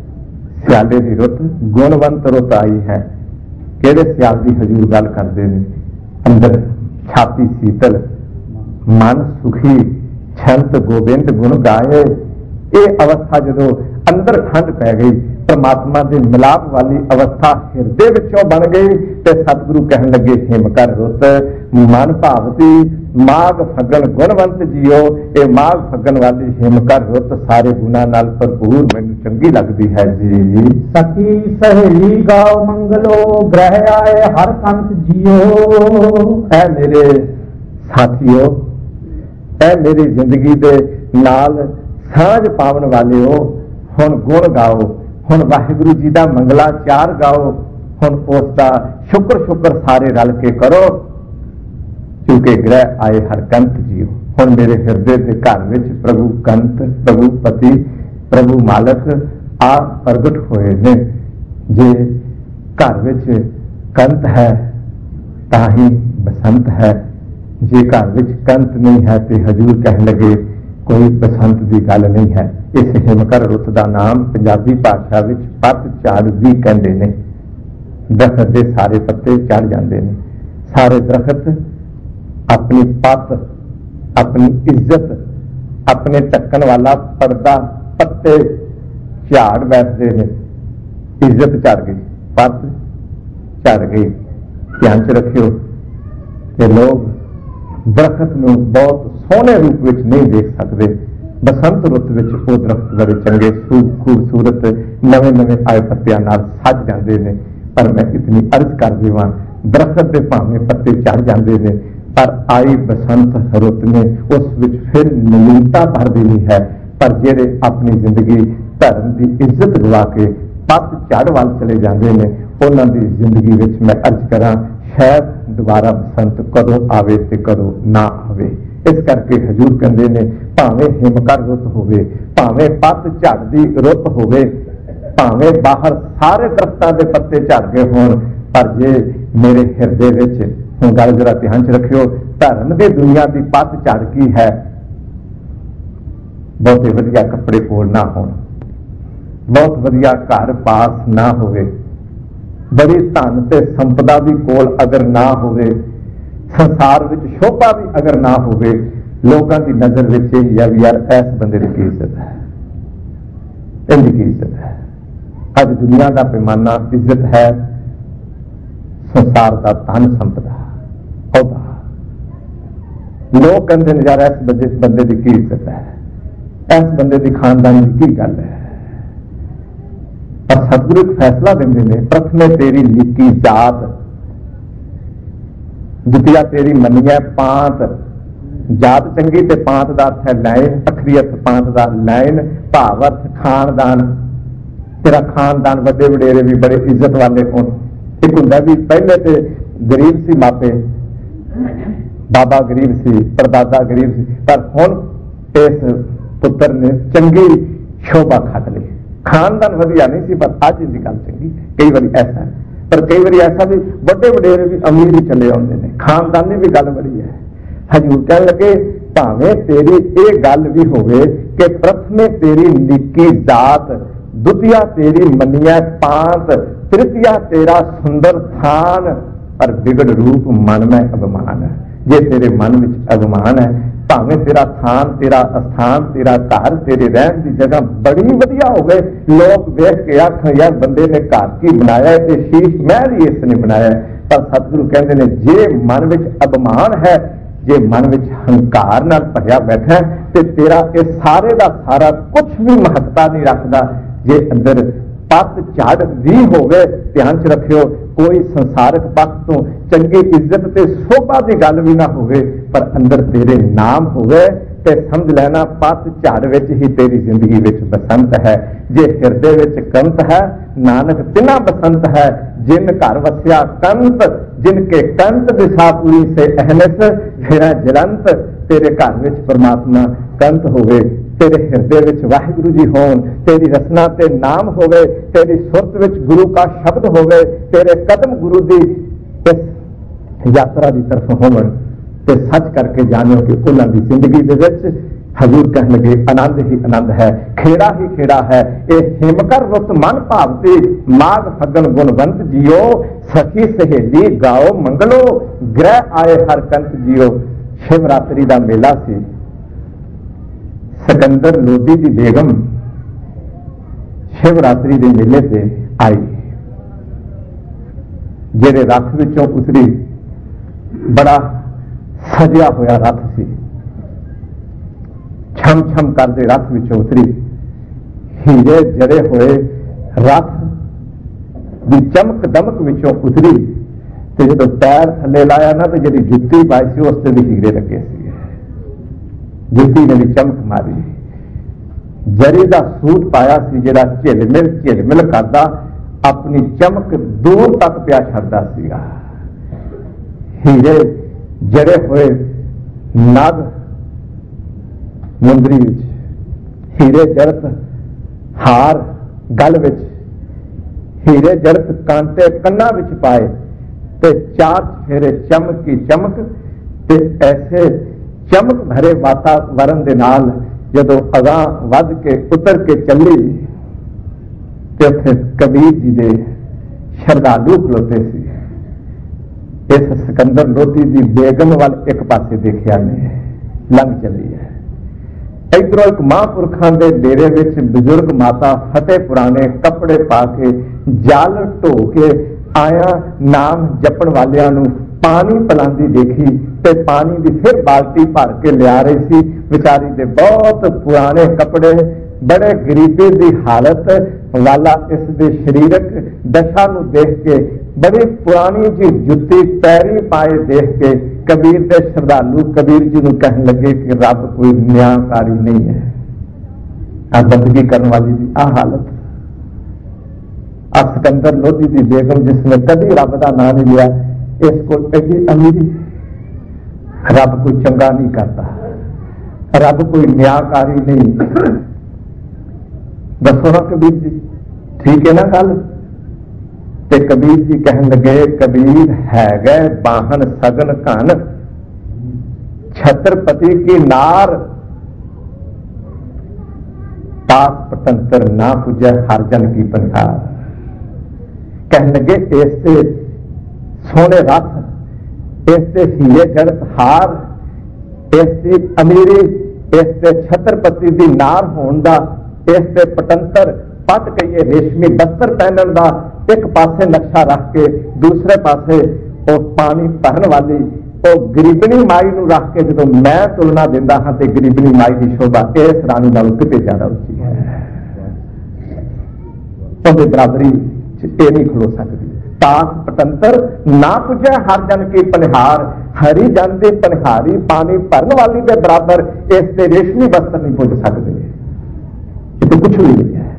सियाले की रुत गुणवंत रुत आई है। केड़े सियाल की हजूर गल करते हैं? अंदर छाती शीतल, मन सुखी, छंत गोबिंद गुण गाए। ये अवस्था जो अंदर खंड पै गई, परमात्मा के मिलाप वाली अवस्था हिरदे विचों बन गई। ते सतगुरु कहन लगे हिम कर रुत मन भावती माघ फगन गुणवंत जियो। ये माघ फगन वाली हिम कर रुत सारे गुणा नाल भरपूर मैनूं चंगी लगती है जी। सखी सहेली गाओ मंगलो ग्रह आए हर कंत जियो। ऐ मेरे साथियों, ऐ मेरी जिंदगी दे नाल साझ पावन वाले हो, हुण गुण गाओ, हुण वाहिगुरु जी का मंगलाचार गाओ, हुण उसका शुक्र शुक्र सारे रल के करो, क्योंकि ग्रह आए हर कंत जियो। हुण मेरे हिरदे के घर विच प्रभु कंत, प्रभु पति, प्रभु मालक आप प्रगट होए ने। जे घर विच कंत है तां ही बसंत है, जे घर विच कंत नहीं है तो हजूर कहन लगे कोई बसंत की गल नहीं है। इस हिमकर रुत का नाम पंजाबी भाषा विच पत झाड़ भी कहते हैं। दरखत के सारे पत्ते झड़ जाते हैं, सारे दरखत अपनी पत, अपनी इज्जत, अपने ढक्कन वाला पर्दा पत्ते झाड़ बैठते हैं। इज्जत झड़ गई, पत झड़ गई। ध्यान च रखियो कि लोग दरखत में बहुत सोहने रूप में नहीं देख सकते। बसंत रुत में वो दरख्त बड़े चंगे खूबसूरत नवे नवे आए पत्तियां नाल सज जाते हैं। पर मैं इतनी अर्ज कर देवां, दरख्त के भावें पत्ते चढ़ जाते हैं, पर आई बसंत रुत में उस विच फिर नवीनता भर देनी है। पर जेड़े अपनी जिंदगी धर्म की इज्जत गवा के पत झड़ वाल चले जाते हैं, उन्हों की जिंदगी विच मैं अर्ज करा शायद दोबारा बसंत कदों आवे ते कदों ना आवे। इस करके हजूर कहते हैं भावें हिमकर रुत होवे, भावें पत झड़ की रुत होवे, भावें बाहर सारे दरख्तां के पत्ते झड़ गए होण, पर जे मेरे हिरदे विच हुण गल जरा ध्यान च रखियो, धर्म की दुनिया की पत झड़ की है। बहुते वधिया कपड़े कोल ना होण, बहुत वधिया घर पास ना होवे, बड़ी धन ते संपदा भी कोल अगर ना होवे, संसार विच शोभा भी अगर ना होवे, लोगों की नजर विच यही है भी यार इस बंदे की इज्जत है, इनकी इज्जत है। अज दुनिया का पैमाना इज्जत है, संसार का धन संपदा औदा। लोग कहते हैं यार इस बंदे बंदे की की इज्जत है, इस बंदे की खानदानी की की गल है। पर सतगुरु एक फैसला देंगे ने, प्रथमे तेरी निकी जात, द्वितीया तेरी मनिया पांत। जात चंगी ते पांत का अर्थ है लाइन, अखरीयत पांत का लाइन, भावर्थ खानदान। तेरा खानदान वड्डे वडेरे भी बड़े इज्जत वाले होण। एक हुंदा भी पहले तो गरीब सी मापे, बाबा गरीब सी, परदादा गरीब सी, पर हुण इस पुत्र ने चंगी शोभा खट ली। खानदान वधिया नहीं सी, पर अज इनकी गल चंगी। कई बार ऐसा है, पर कई बार ऐसा भी बड़े वडेरे भी अमीर ही चले आते हैं, खानदानी भी गल बड़ी है। हजूर कह लगे भावें तेरी ये गल भी होवे कि प्रथमे तेरी निकी जात, द्वितीया तेरी मनिया पांत, तृतीया तेरा सुंदर थान, पर बिगड़ रूप मन में अभिमान है। जे तेरे मन में अभिमान है, भावें तेरा थान, तेरा स्थान, तेरा घर, तेरे रहन की जगह बड़ी वधिया हो गए, लोग वेख के आख यार बंदे ने घर की बनाया है, शीश महल ही इसने बनाया है। पर सतगुरु कहते हैं जे मन में अभिमान है, जे मन में हंकार नाल भरिया बैठा है, तो तेरा ये सारे का सारा कुछ भी महत्ता नहीं रखता। जे अंदर पत झड़ भी होवे, ध्यान च रखियो, कोई संसारिक पक्ष तो चंगी इज्जत ते शोभा की गल भी ना होवे, पर अंदर तेरे नाम होवे ते समझ लेना पत झड़ विच ही तेरी जिंदगी विच बसंत है। जे हिरदे विच कंत है, नानक तिना बसंत है। जिन घर वसिया कंत, जिनके कंत दिशापुरी से अहनस, फिर जलंत। तेरे घर विच परमात्मा कंत होवे, तेरे हिरदे विच वाहिगुरु जी होन, तेरी रसना ते नाम होवे, तेरी सुरत विच गुरु का शब्द होवे, तेरे कदम गुरु दी इस यात्रा की तरफ होवन, ते सच करके जानियो कि उन्हां दी जिंदगी दे विच हजूर कहने लगे आनंद ही आनंद है, खेड़ा ही खेड़ा है। ये हिमकर रुत मन भावती माघ फगन गुणवंत जियो, सखी सहेली गाओ मंगलो, ग्रह आए हर कंत जियो। शिवरात्रि का मेला सी, सिकंदर लोधी की बेगम शिवरात्रि के मेले से आई, जेरे रथ विचों उतरी, बड़ा सजिया होया रथ सी, छम छम करते रथ विचों उतरी, हीरे जड़े हुए रथ की चमक दमक विचों उतरी, तो जो पैर थले लाया ना, तो जी जुत्ती पाई सी उस ते भी हीरे लगे सी, जुत्ती ने भी चमक मारी। जरी का सूट पाया सी जिहड़ा झिलमिल झिलमिल करदा अपनी चमक दूर तक पिया छड्डदा सीगा। हीरे जड़े हुए नग मुंदरी विच, हीरे जड़त हार गल विच, हीरे जड़त कांटे कन्ना विच पाए, ते चार फेरे चमकी चमक, ते ऐसे चमक भरे वातावरण दे नाल जदों अगां वध के उतर के चली, ते उत्थे कबीर जी दे श्रद्धालु खलोते सी। इस सिकंदर लोधी दी बेगम वाल एक पासे देखिया ने लंघ चली है। इधरों एक महापुरखां दे डेरे विच बुजुर्ग माता फतेह पुराने कपड़े पा के जल ढो के आया नाम जपण वालियां नूं पानी पिलांदी देखी, ते पानी दी फिर बाल्टी भर के लिया रही सी। बेचारी दे बहुत पुराने कपड़े, बड़े गरीबी दी हालत वाला इस दे शरीरक दशा नूं देख के, बड़ी पुरानी जी जुत्ती पैरी पाए देख के कबीर दे श्रद्धालु कबीर जी नूं कहन लगे कि रब कोई न्यायकारी नहीं है। आ बंदगी करने वाली दी आ हालत। आ सिकंदर लोधी दी बेगम जिसने कभी रब का नाम नहीं लिया, इसको एडी अमीरी, रब कोई चंगा नहीं करता, रब कोई न्यायकारी नहीं। दसो ना कबीर जी, ठीक है ना गल? ते कबीर जी कहन लगे, कबीर है गए बाहन सगन घन, छत्रपति की नार, ताप पतंतर ना पूजै हर जन की पंधार। कहन लगे इससे सोने रथ, इससे हीरे जड़त हार, इससे अमीरी, इससे छत्रपति की नार होने का, इससे पटंतर पट कहिए रेशमी बस्तर पहनने का, एक पासे नक्शा रख के दूसरे पासे वो पानी भरन वाली वो गरीबनी माई नूं रख के जो मैं तुलना दिंदा हाँ, तो गरीबनी माई की शोभा इस रानी नालों किते ज्यादा उच्ची है। उहदे बराबरी ये नहीं खलो सकती। तास पटंतर ना पुजे हर जन की पनिहार, हरी जन की पनिहारी पानी भरन वाली के बराबर इससे रेशमी बस्तर नहीं पुज सकते। ये तो कुछ भी नहीं है।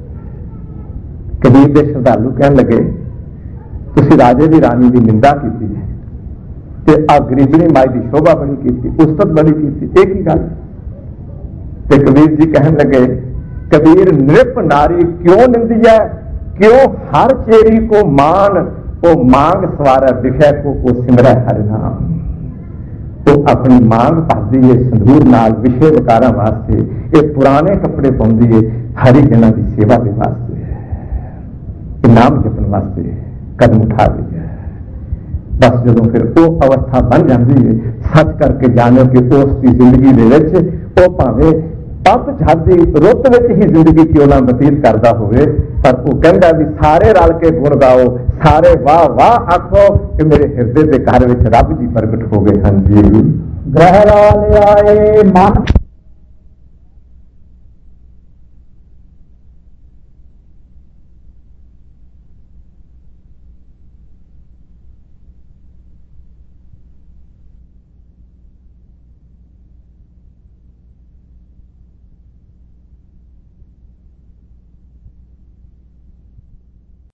कबीर के श्रद्धालु कहन लगे, तुसी राजे की रानी की निंदा की है, ते आ गरीबनी माई की शोभा बड़ी की, उस्तत बड़ी की, एक ही गल। ते कबीर जी कहन लगे, कबीर नृप नारी क्यों निंदी है, क्यों हर चेरी को मान, वो मांग सवारा विषय को वो सिमरै हरि नाम। वो अपनी मांग भरदी है संदूर नाल विषय विकारा वास्ते, ये पुराने कपड़े पाउंदी है हरि जना की सेवा के वास्ते, नाम जपन वास्ते कदम उठा रही है। बस जो फिर वो अवस्था बन जाती है, सच करके जानो कि उसकी जिंदगी दे विच वो भावे पत झादी रुत विच ही जिंदगी क्यों ना बतीत करता होवे, पर वो कहता भी सारे रल के गुण गाओ, सारे वाह वाह आखो कि मेरे हृदय के घर विच रब जी प्रगट हो गए हैं। जी ग्रह लाल आए मन